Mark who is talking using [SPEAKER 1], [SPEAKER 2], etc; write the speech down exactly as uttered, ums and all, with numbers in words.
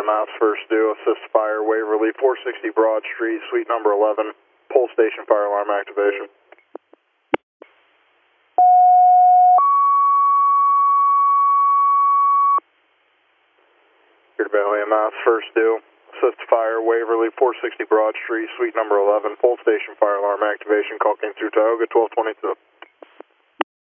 [SPEAKER 1] E M S, first due, assist fire, Waverly, four sixty Broad Street, suite number eleven, pole station fire alarm activation. Here to Valley E M S, first due, assist fire, Waverly, four sixty Broad Street, suite number eleven, pole station fire alarm activation. Call came through Tioga, twelve twenty-two.